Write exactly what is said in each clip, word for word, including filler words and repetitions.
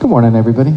Good morning, everybody.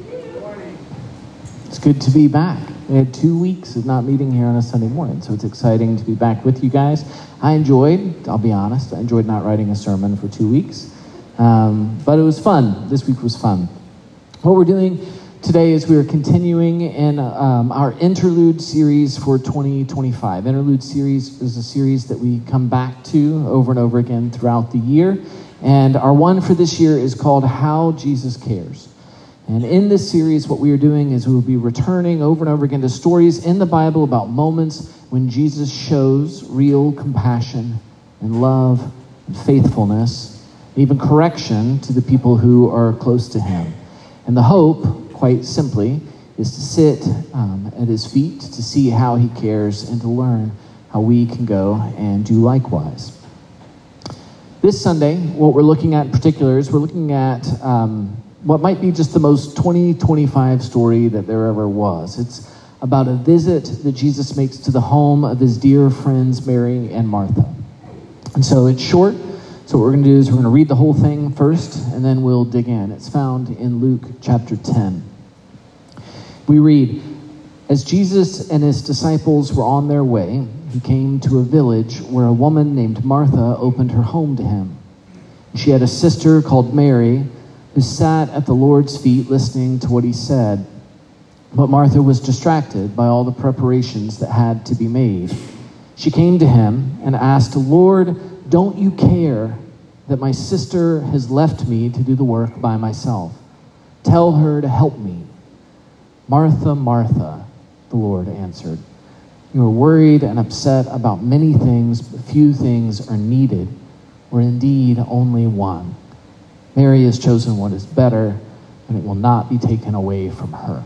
It's good to be back. We had two weeks of not meeting here on a Sunday morning, so it's exciting to be back with you guys. I enjoyed, I'll be honest, I enjoyed not writing a sermon for two weeks, um, but it was fun. This week was fun. What we're doing today is we are continuing in um, our Interlude series for twenty twenty-five. Interlude series is a series that we come back to over and over again throughout the year. And our one for this year is called How Jesus Cares. And in this series, what we are doing is we will be returning over and over again to stories in the Bible about moments when Jesus shows real compassion and love and faithfulness, and even correction to the people who are close to him. And the hope, quite simply, is to sit um, at his feet, to see how he cares, and to learn how we can go and do likewise. This Sunday, what we're looking at in particular is we're looking at um, what might be just the most twenty twenty-five story that there ever was. It's about a visit that Jesus makes to the home of his dear friends Mary and Martha. And so it's short, so what we're going to do is we're going to read the whole thing first, and then we'll dig in. It's found in Luke chapter ten. We read, "As Jesus and his disciples were on their way, he came to a village where a woman named Martha opened her home to him. She had a sister called Mary who sat at the Lord's feet listening to what he said. But Martha was distracted by all the preparations that had to be made. She came to him and asked, 'Lord, don't you care that my sister has left me to do the work by myself? Tell her to help me.' 'Martha, Martha,' the Lord answered, 'you are worried and upset about many things, but few things are needed, or indeed only one. Mary has chosen what is better, and it will not be taken away from her.'"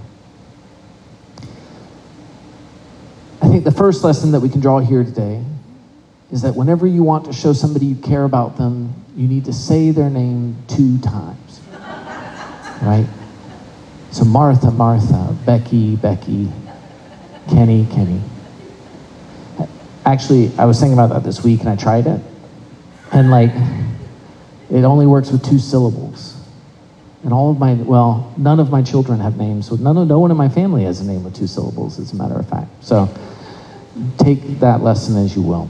I think the first lesson that we can draw here today is that whenever you want to show somebody you care about them, you need to say their name two times, right? So Martha, Martha, Becky, Becky, Kenny, Kenny. Actually, I was thinking about that this week, and I tried it. And, like, it only works with two syllables. And all of my, well, none of my children have names, so none of, no one in my family has a name with two syllables, as a matter of fact. So take that lesson as you will.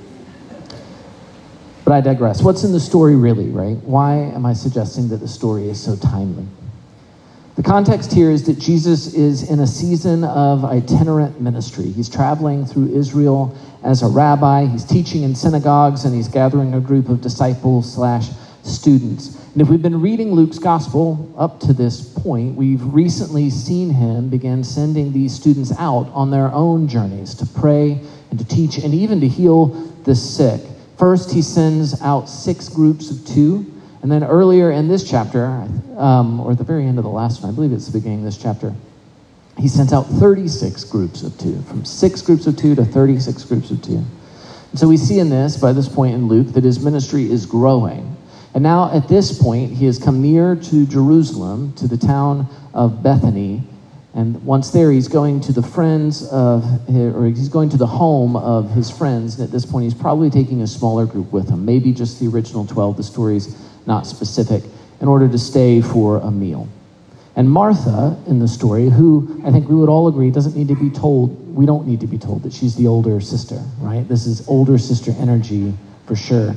But I digress. What's in the story really, right? Why am I suggesting that the story is so timely? The context here is that Jesus is in a season of itinerant ministry. He's traveling through Israel as a rabbi. He's teaching in synagogues, and he's gathering a group of disciples slash students. And if we've been reading Luke's gospel up to this point, we've recently seen him begin sending these students out on their own journeys to pray and to teach and even to heal the sick. First, he sends out six groups of two. And then earlier in this chapter, um, or at the very end of the last one, I believe it's the beginning of this chapter, he sent out thirty-six groups of two, from six groups of two to thirty-six groups of two. And so we see in this, by this point in Luke, that his ministry is growing. And now at this point, he has come near to Jerusalem, to the town of Bethany. And once there, he's going to the friends of, or he's going to the home of his friends. And at this point, he's probably taking a smaller group with him, maybe just the original twelve, the story's not specific, in order to stay for a meal. And Martha, in the story, who I think we would all agree doesn't need to be told, we don't need to be told that she's the older sister, right? This is older sister energy for sure.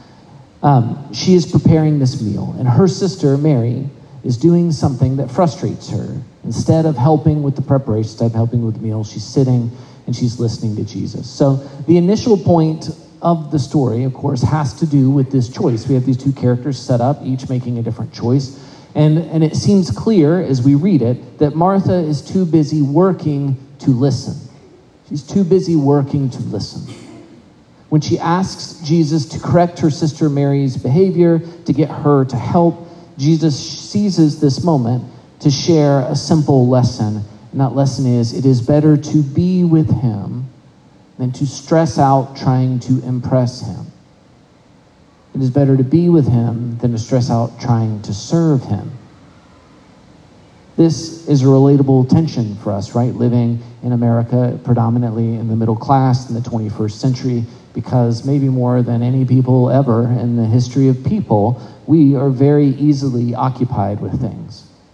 Um, she is preparing this meal, and her sister, Mary, is doing something that frustrates her. Instead of helping with the preparation, instead of helping with the meal, she's sitting and she's listening to Jesus. So the initial point of the story, of course, has to do with this choice. We have these two characters set up, each making a different choice. And, and it seems clear as we read it that Martha is too busy working to listen. She's too busy working to listen. When she asks Jesus to correct her sister Mary's behavior, to get her to help, Jesus seizes this moment to share a simple lesson. And that lesson is, it is better to be with him than to stress out trying to impress him. It is better to be with him than to stress out trying to serve him. This is a relatable tension for us, right? Living in America, predominantly in the middle class in the twenty-first century, because maybe more than any people ever in the history of people, we are very easily occupied with things.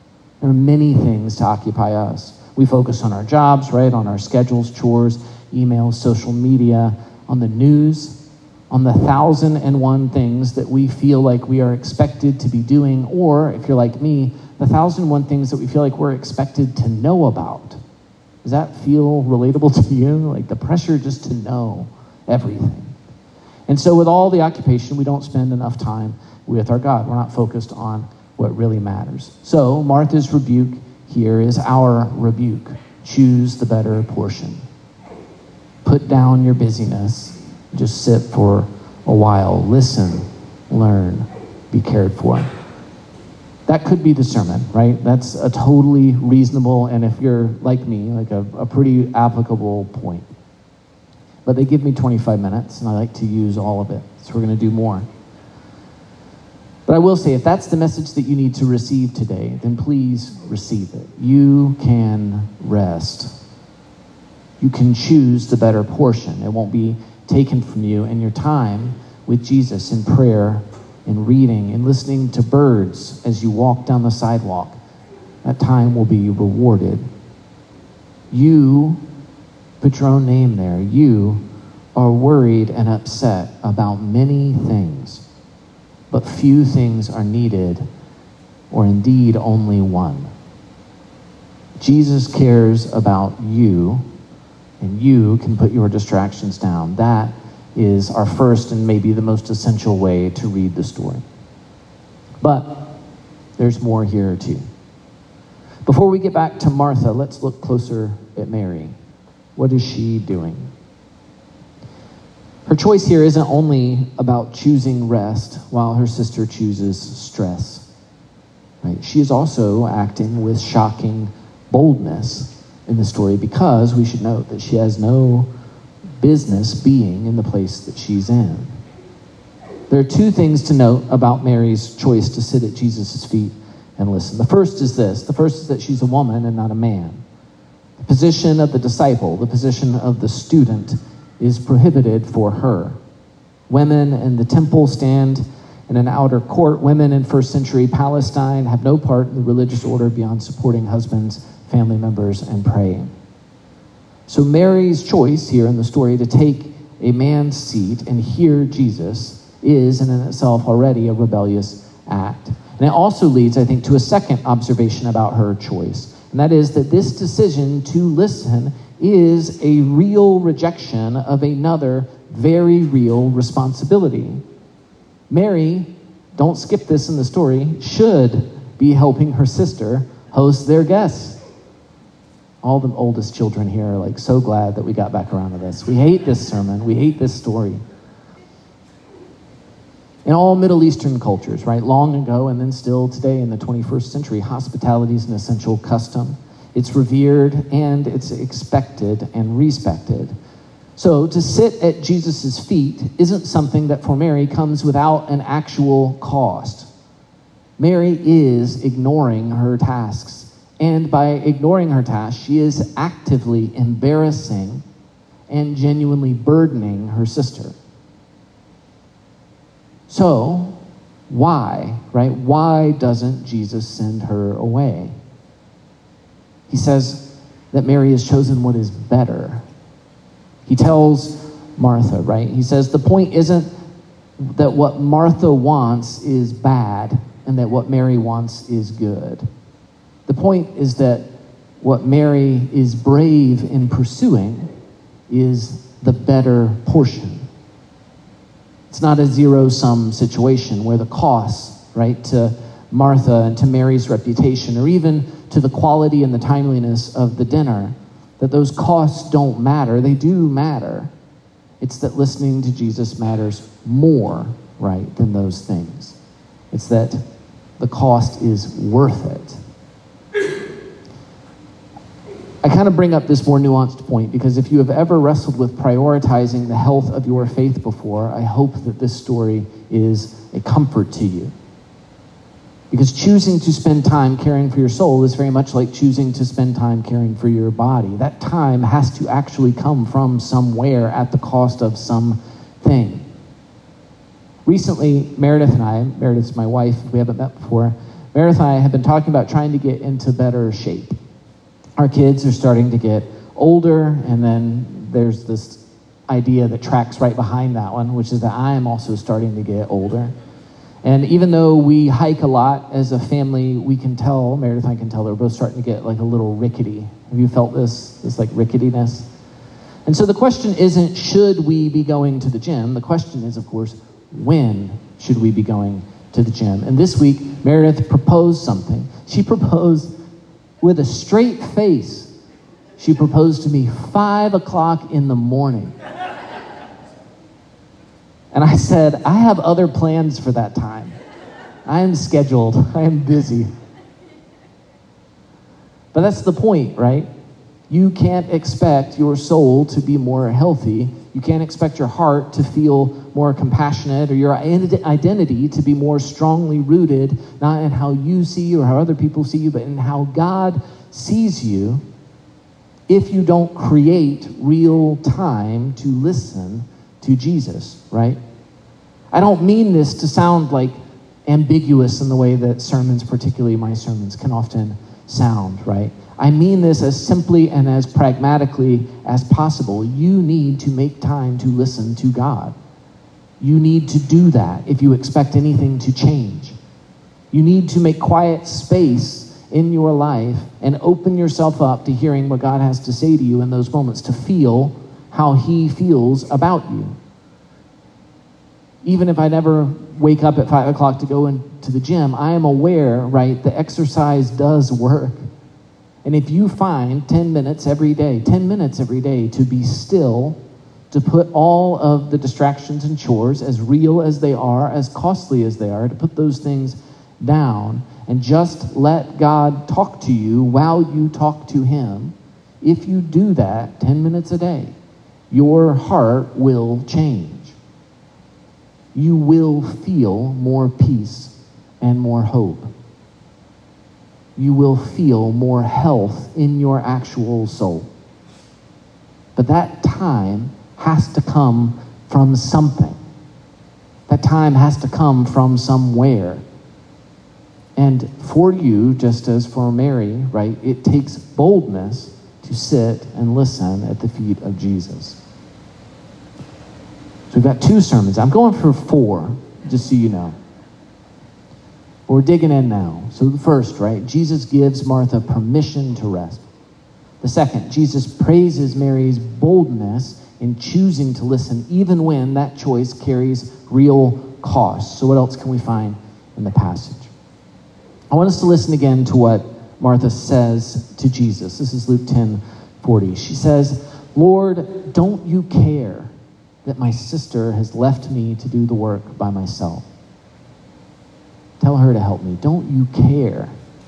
There are many things to occupy us. We focus on our jobs, right? On our schedules, chores, emails, social media, on the news, on the thousand and one things that we feel like we are expected to be doing, or if you're like me, the thousand and one things that we feel like we're expected to know about. Does that feel relatable to you? Like the pressure just to know everything. And so with all the occupation, we don't spend enough time with our God. We're not focused on what really matters. So Martha's rebuke here is our rebuke. Choose the better portion. Put down your busyness. Just sit for a while. Listen, learn, be cared for. That could be the sermon, right? That's a totally reasonable, and if you're like me, like a, a pretty applicable point. But they give me twenty-five minutes, and I like to use all of it, so we're going to do more. But I will say, if that's the message that you need to receive today, then please receive it. You can rest. You can choose the better portion. It won't be taken from you, and your time with Jesus in prayer, in reading, and listening to birds as you walk down the sidewalk, that time will be rewarded. You, put your own name there, you are worried and upset about many things, but few things are needed, or indeed only one. Jesus cares about you, and you can put your distractions down. That is our first and maybe the most essential way to read the story. But there's more here too. Before we get back to Martha, let's look closer at Mary. What is she doing? Her choice here isn't only about choosing rest while her sister chooses stress. Right? She is also acting with shocking boldness in the story, because we should note that she has no business being in the place that she's in. There are two things to note about Mary's choice to sit at Jesus' feet and listen. The first is this. The first is that she's a woman and not a man. The position of the disciple, the position of the student, is prohibited for her. Women in the temple stand in an outer court. Women in first century Palestine have no part in the religious order beyond supporting husbands, family members, and praying. So Mary's choice here in the story to take a man's seat and hear Jesus is in and itself already a rebellious act. And it also leads, I think, to a second observation about her choice, and that is that this decision to listen is a real rejection of another very real responsibility. Mary, don't skip this in the story, should be helping her sister host their guests. All the oldest children here are like so glad that we got back around to this. We hate this sermon. We hate this story. In all Middle Eastern cultures, right, long ago and then still today in the twenty-first century, hospitality is an essential custom. It's revered and it's expected and respected. So to sit at Jesus' feet isn't something that for Mary comes without an actual cost. Mary is ignoring her tasks. And by ignoring her task, she is actively embarrassing and genuinely burdening her sister. So, why, right? Why doesn't Jesus send her away? He says that Mary has chosen what is better. He tells Martha, right? He says the point isn't that what Martha wants is bad and that what Mary wants is good. The point is that what Mary is brave in pursuing is the better portion. It's not a zero-sum situation where the costs, right, to Martha and to Mary's reputation, or even to the quality and the timeliness of the dinner, that those costs don't matter. They do matter. It's that listening to Jesus matters more, right, than those things. It's that the cost is worth it. I kind of bring up this more nuanced point because if you have ever wrestled with prioritizing the health of your faith before, I hope that this story is a comfort to you. Because choosing to spend time caring for your soul is very much like choosing to spend time caring for your body. That time has to actually come from somewhere at the cost of something. Recently, Meredith and I, Meredith's my wife, we haven't met before, Meredith and I have been talking about trying to get into better shape. Our kids are starting to get older, and then there's this idea that tracks right behind that one, which is that I am also starting to get older. And even though we hike a lot as a family, we can tell, Meredith and I can tell, they're both starting to get like a little rickety. Have you felt this, this like ricketiness? And so the question isn't, should we be going to the gym? The question is, of course, when should we be going to the gym? And this week, Meredith proposed something. She proposed with a straight face. She proposed to me five o'clock in the morning. And I said, I have other plans for that time. I am scheduled. I am busy. But that's the point, right? You can't expect your soul to be more healthy. You can't expect your heart to feel more compassionate, or your identity to be more strongly rooted, not in how you see you or how other people see you, but in how God sees you, if you don't create real time to listen to Jesus, right? I don't mean this to sound like ambiguous in the way that sermons, particularly my sermons, can often sound, right? I mean this as simply and as pragmatically as possible. You need to make time to listen to God. You need to do that if you expect anything to change. You need to make quiet space in your life and open yourself up to hearing what God has to say to you in those moments, to feel how he feels about you. Even if I never wake up at five o'clock to go into the gym, I am aware, right, the exercise does work. And if you find ten minutes every day, ten minutes every day to be still, to put all of the distractions and chores, as real as they are, as costly as they are, to put those things down and just let God talk to you while you talk to him, if you do that ten minutes a day, your heart will change. You will feel more peace and more hope. You will feel more health in your actual soul. But that time has to come from something. That time has to come from somewhere. And for you, just as for Mary, right, it takes boldness to sit and listen at the feet of Jesus. So we've got two sermons. I'm going for four, just so you know. But we're digging in now. So the first, right, Jesus gives Martha permission to rest. The second, Jesus praises Mary's boldness in choosing to listen, even when that choice carries real cost. So what else can we find in the passage? I want us to listen again to what Martha says to Jesus. This is Luke ten forty. She says, Lord, don't you care that my sister has left me to do the work by myself? Tell her to help me. Don't you care?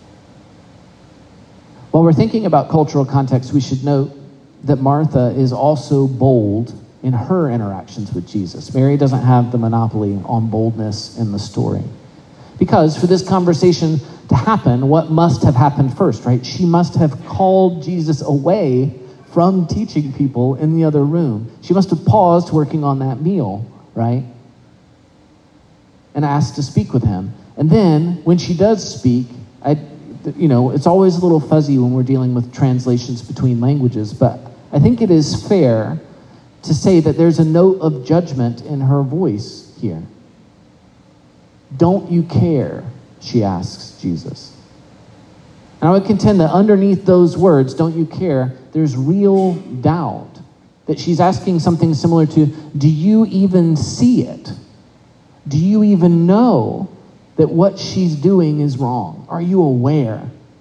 While we're thinking about cultural context, we should note that Martha is also bold in her interactions with Jesus. Mary doesn't have the monopoly on boldness in the story. Because for this conversation to happen, what must have happened first, right? She must have called Jesus away from teaching people in the other room. She must have paused working on that meal, right? And asked to speak with him. And then when she does speak, I, you know, it's always a little fuzzy when we're dealing with translations between languages, but I think it is fair to say that there's a note of judgment in her voice here. Don't you care? She asks Jesus. And I would contend that underneath those words, don't you care, there's real doubt. That she's asking something similar to, do you even see it? Do you even know that what she's doing is wrong? Are you aware?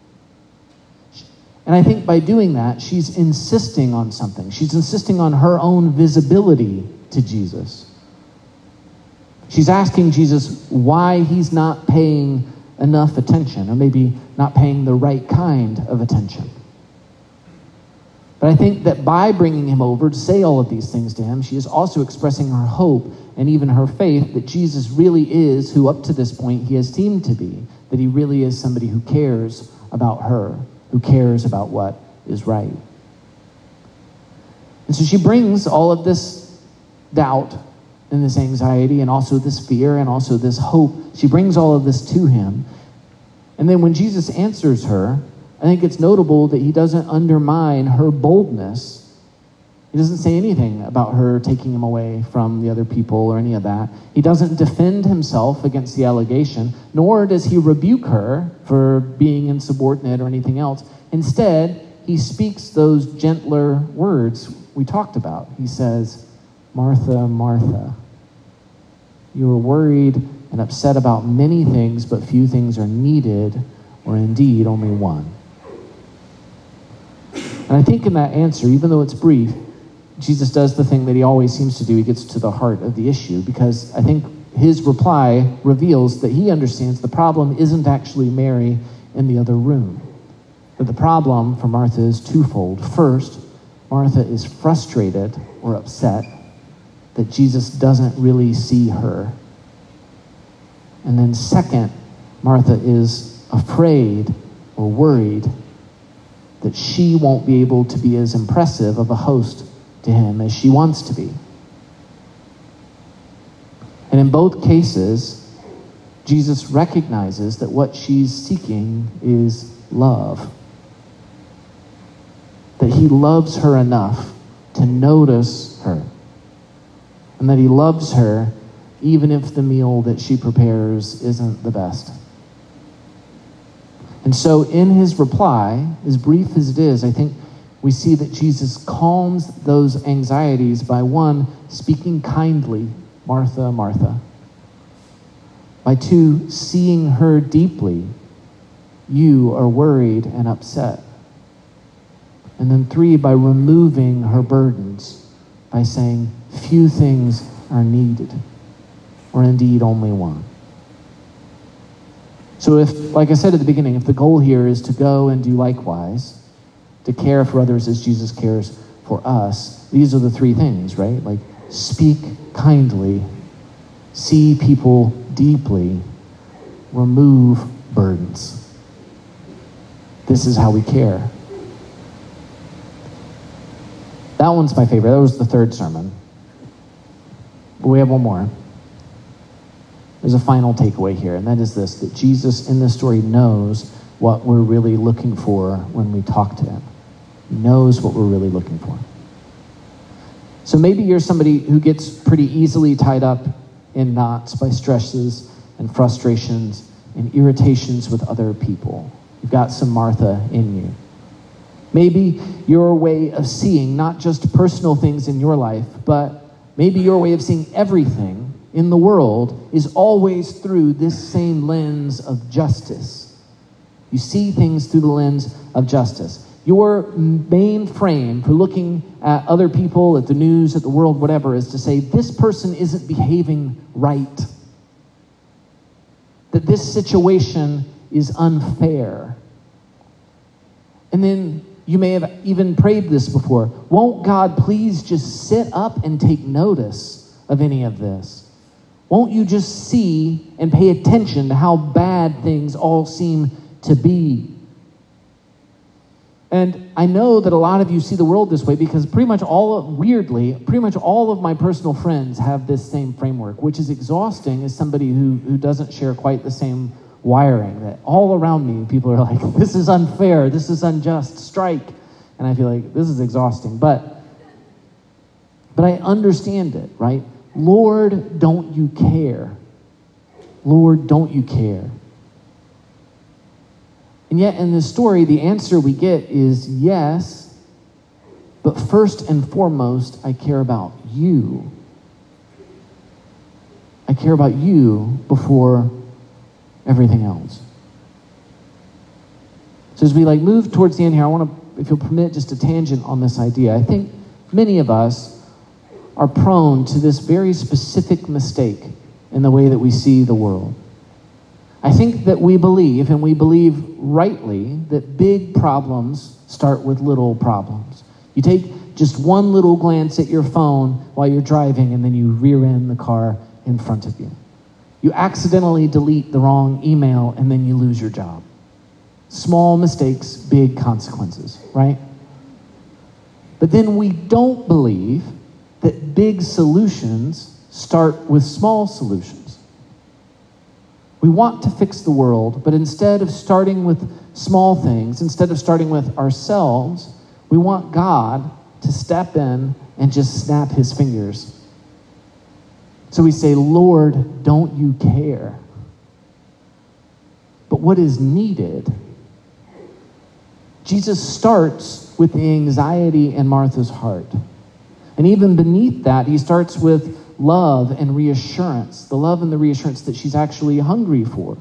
And I think by doing that, she's insisting on something. She's insisting on her own visibility to Jesus. She's asking Jesus why he's not paying enough attention, or maybe not paying the right kind of attention. But I think that by bringing him over to say all of these things to him, she is also expressing her hope and even her faith that Jesus really is who up to this point he has seemed to be, that he really is somebody who cares about her, who cares about what is right. And so she brings all of this doubt and this anxiety and also this fear and also this hope. She brings all of this to him. And then when Jesus answers her, I think it's notable that he doesn't undermine her boldness. He doesn't say anything about her taking him away from the other people or any of that. He doesn't defend himself against the allegation, nor does he rebuke her for being insubordinate or anything else. Instead, he speaks those gentler words we talked about. He says, "Martha, Martha, you are worried and upset about many things, but few things are needed, or indeed only one." And I think in that answer, even though it's brief, Jesus does the thing that he always seems to do. He gets to the heart of the issue, because I think his reply reveals that he understands the problem isn't actually Mary in the other room. But the problem for Martha is twofold. First, Martha is frustrated or upset that Jesus doesn't really see her. And then second, Martha is afraid or worried that she won't be able to be as impressive of a host to him as she wants to be. And in both cases, Jesus recognizes that what she's seeking is love. That he loves her enough to notice her. And that he loves her even if the meal that she prepares isn't the best. And so in his reply, as brief as it is, I think we see that Jesus calms those anxieties by, one, speaking kindly, "Martha, Martha." By two, seeing her deeply, "You are worried and upset." And then three, by removing her burdens, by saying, "Few things are needed, or indeed only one." So if, like I said at the beginning, if the goal here is to go and do likewise, to care for others as Jesus cares for us, these are the three things, right? Like, speak kindly, see people deeply, remove burdens. This is how we care. That one's my favorite. That was the third sermon. But we have one more. There's a final takeaway here, and that is this, that Jesus in this story knows what we're really looking for when we talk to him. He knows what we're really looking for. So maybe you're somebody who gets pretty easily tied up in knots by stresses and frustrations and irritations with other people. You've got some Martha in you. Maybe your way of seeing not just personal things in your life, but maybe your way of seeing everything in the world is always through this same lens of justice. You see things through the lens of justice. Your main frame for looking at other people, at the news, at the world, whatever, is to say, this person isn't behaving right. That this situation is unfair. And then you may have even prayed this before. Won't God please just sit up and take notice of any of this? Won't you just see and pay attention to how bad things all seem to be? And I know that a lot of you see the world this way because pretty much all, of, weirdly, pretty much all of my personal friends have this same framework, which is exhausting as somebody who, who doesn't share quite the same wiring. That all around me, people are like, this is unfair, this is unjust, strike. And I feel like this is exhausting. But, but I understand it, right? Lord, don't you care? Lord, don't you care? And yet in this story, the answer we get is yes, but first and foremost, I care about you. I care about you before everything else. So as we like move towards the end here, I want to, if you'll permit, just a tangent on this idea. I think many of us are prone to this very specific mistake in the way that we see the world. I think that we believe, and we believe rightly, that big problems start with little problems. You take just one little glance at your phone while you're driving, and then you rear end the car in front of you. You accidentally delete the wrong email, and then you lose your job. Small mistakes, big consequences, right? But then we don't believe that big solutions start with small solutions. We want to fix the world, but instead of starting with small things, instead of starting with ourselves, we want God to step in and just snap his fingers. So we say, Lord, don't you care? But what is needed? Jesus starts with the anxiety in Martha's heart. And even beneath that, he starts with love and reassurance, the love and the reassurance that she's actually hungry for.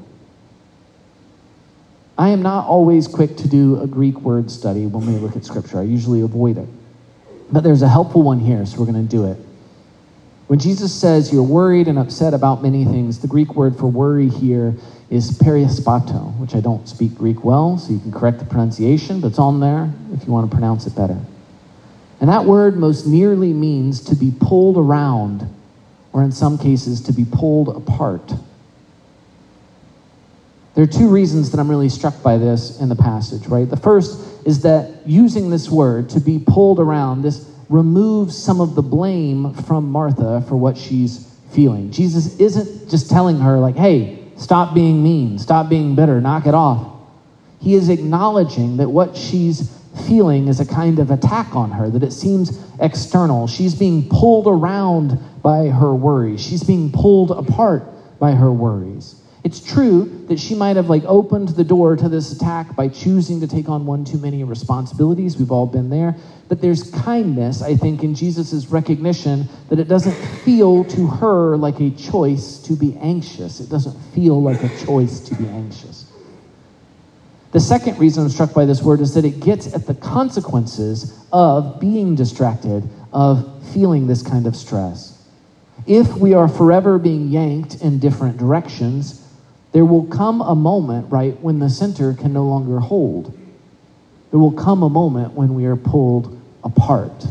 I am not always quick to do a Greek word study when we look at Scripture. I usually avoid it. But there's a helpful one here, so we're going to do it. When Jesus says you're worried and upset about many things, the Greek word for worry here is periaspato, which I don't speak Greek well, so you can correct the pronunciation, but it's on there if you want to pronounce it better. And that word most nearly means to be pulled around, or in some cases, to be pulled apart. There are two reasons that I'm really struck by this in the passage, right? The first is that using this word, to be pulled around, this removes some of the blame from Martha for what she's feeling. Jesus isn't just telling her, like, hey, stop being mean, stop being bitter, knock it off. He is acknowledging that what she's feeling is a kind of attack on her, that it seems external. She's being pulled around by her worries. She's being pulled apart by her worries. It's true that she might have like opened the door to this attack by choosing to take on one too many responsibilities. We've all been there. But there's kindness, I think, in Jesus' recognition that it doesn't feel to her like a choice to be anxious. It doesn't feel like a choice to be anxious. The second reason I'm struck by this word is that it gets at the consequences of being distracted, of feeling this kind of stress. If we are forever being yanked in different directions, there will come a moment, right, when the center can no longer hold. There will come a moment when we are pulled apart.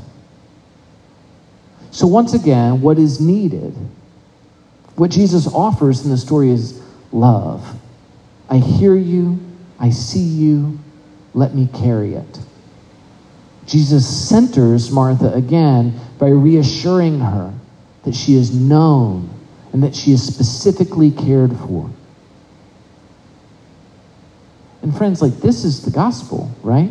So once again, what is needed, what Jesus offers in the story is love. I hear you, I see you, let me carry it. Jesus centers Martha again by reassuring her that she is known and that she is specifically cared for. And friends, like, this is the gospel, right?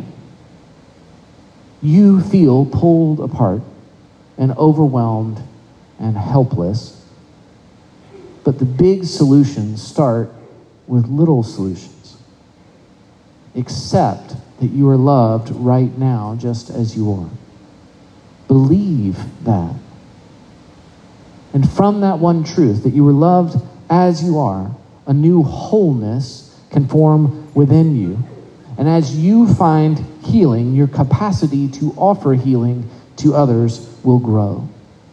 You feel pulled apart and overwhelmed and helpless, but the big solutions start with little solutions. Accept that you are loved right now just as you are. Believe that. And from that one truth, that you are loved as you are, a new wholeness can form within you. And as you find healing, your capacity to offer healing to others will grow.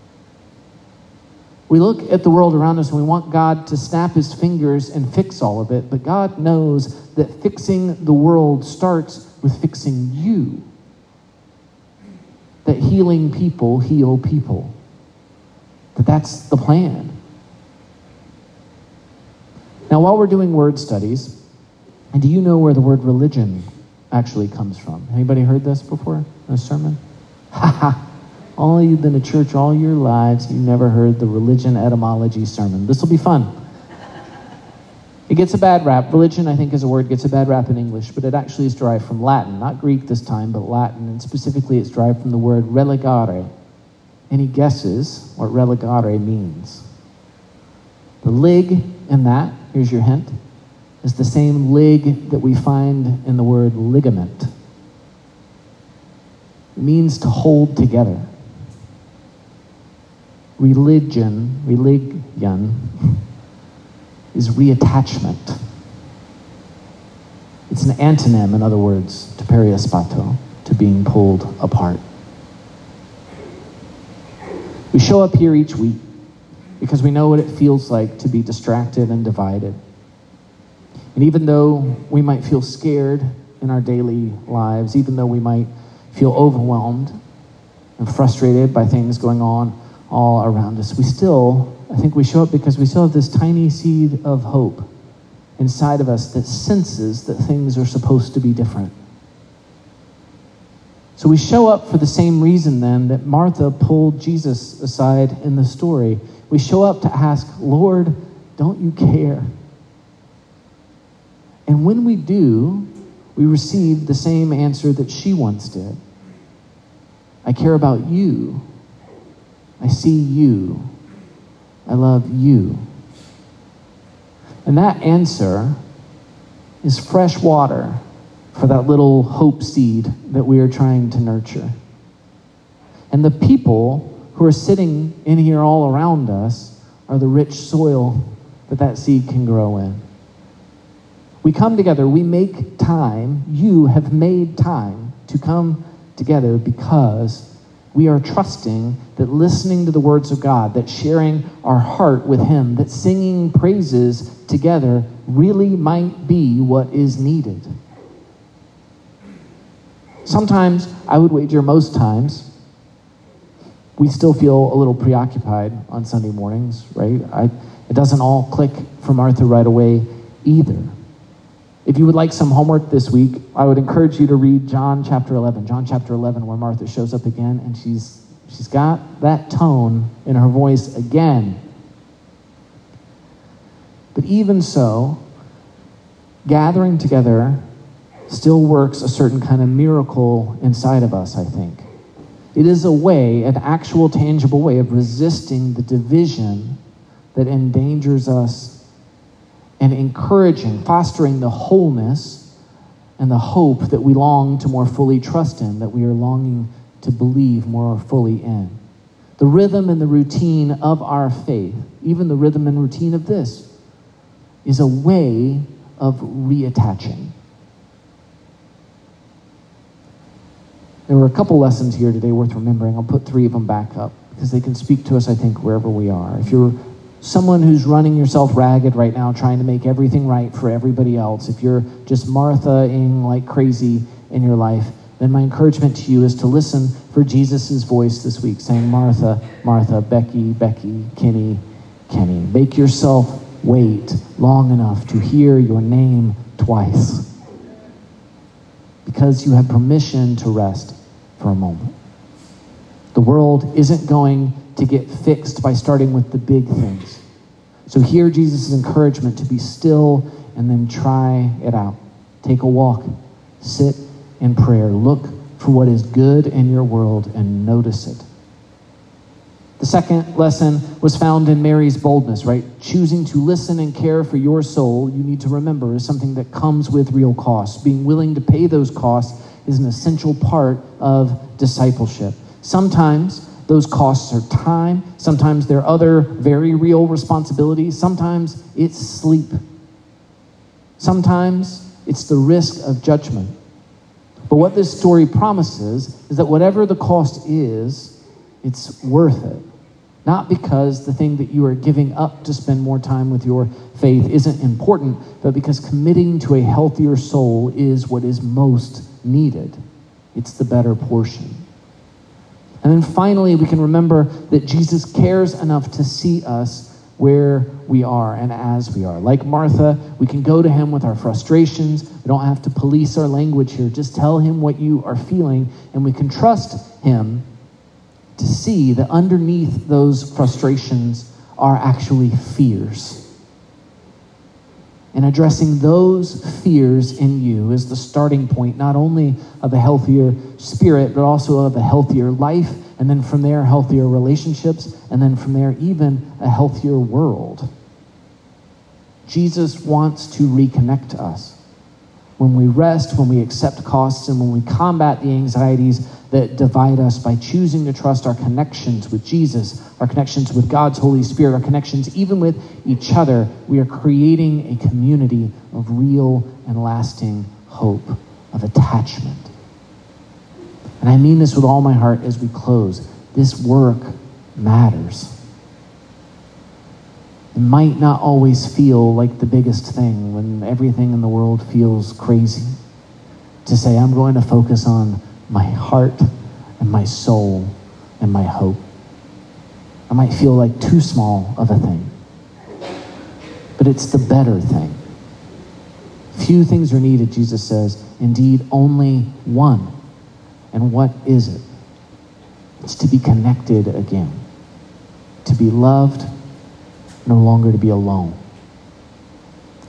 We look at the world around us and we want God to snap his fingers and fix all of it, but God knows that fixing the world starts with fixing you. That healing people heal people. That that's the plan. Now, while we're doing word studies, and do you know where the word religion actually comes from? Anybody heard this before in a sermon? Ha ha! All you've been to church all your lives, you never heard the religion etymology sermon. This will be fun. It gets a bad rap. Religion, I think, as a word, gets a bad rap in English, but it actually is derived from Latin. Not Greek this time, but Latin, and specifically it's derived from the word religare. Any guesses what religare means? The lig in that, here's your hint, is the same lig that we find in the word ligament. It means to hold together. Religion, religion, is reattachment. It's an antonym, in other words, to periaspato, to being pulled apart. We show up here each week because we know what it feels like to be distracted and divided. And even though we might feel scared in our daily lives, even though we might feel overwhelmed and frustrated by things going on all around us, we still, I think we show up because we still have this tiny seed of hope inside of us that senses that things are supposed to be different. So we show up for the same reason then that Martha pulled Jesus aside in the story. We show up to ask, Lord, don't you care? And when we do, we receive the same answer that she once did. I care about you. I see you. I love you. And that answer is fresh water for that little hope seed that we are trying to nurture. And the people who are sitting in here all around us are the rich soil that that seed can grow in. We come together, we make time, you have made time to come together because we are trusting that listening to the words of God, that sharing our heart with Him, that singing praises together really might be what is needed. Sometimes, I would wager most times, we still feel a little preoccupied on Sunday mornings, right? I, it doesn't all click for Martha right away either. If you would like some homework this week, I would encourage you to read John chapter eleven. John chapter eleven, where Martha shows up again, and she's she's got that tone in her voice again. But even so, gathering together still works a certain kind of miracle inside of us, I think. It is a way, an actual, tangible way of resisting the division that endangers us and encouraging, fostering the wholeness and the hope that we long to more fully trust in, that we are longing to believe more fully in. The rhythm and the routine of our faith, even the rhythm and routine of this, is a way of reattaching. There were a couple lessons here today worth remembering. I'll put three of them back up because they can speak to us, I think, wherever we are. If you're someone who's running yourself ragged right now, trying to make everything right for everybody else, if you're just Martha-ing like crazy in your life, then my encouragement to you is to listen for Jesus' voice this week, saying, Martha, Martha, Becky, Becky, Kenny, Kenny. Make yourself wait long enough to hear your name twice, because you have permission to rest for a moment. The world isn't going to get fixed by starting with the big things. So hear Jesus' encouragement to be still and then try it out. Take a walk. Sit in prayer. Look for what is good in your world and notice it. The second lesson was found in Mary's boldness, right? Choosing to listen and care for your soul, you need to remember, is something that comes with real costs. Being willing to pay those costs is an essential part of discipleship. Sometimes those costs are time. Sometimes they're other very real responsibilities. Sometimes it's sleep. Sometimes it's the risk of judgment. But what this story promises is that whatever the cost is, it's worth it. Not because the thing that you are giving up to spend more time with your faith isn't important, but because committing to a healthier soul is what is most needed. It's the better portion. And then finally, we can remember that Jesus cares enough to see us where we are and as we are. Like Martha, we can go to him with our frustrations. We don't have to police our language here. Just tell him what you are feeling, and we can trust him to see that underneath those frustrations are actually fears. And addressing those fears in you is the starting point, not only of a healthier spirit, but also of a healthier life, and then from there, healthier relationships, and then from there, even a healthier world. Jesus wants to reconnect us. When we rest, when we accept costs, and when we combat the anxieties that divide us by choosing to trust our connections with Jesus, our connections with God's Holy Spirit, our connections even with each other, we are creating a community of real and lasting hope, of attachment. And I mean this with all my heart as we close. This work matters. It might not always feel like the biggest thing when everything in the world feels crazy. To say, I'm going to focus on my heart and my soul and my hope. I might feel like too small of a thing. But it's the better thing. Few things are needed, Jesus says. Indeed, only one. And what is it? It's to be connected again. To be loved, no longer to be alone.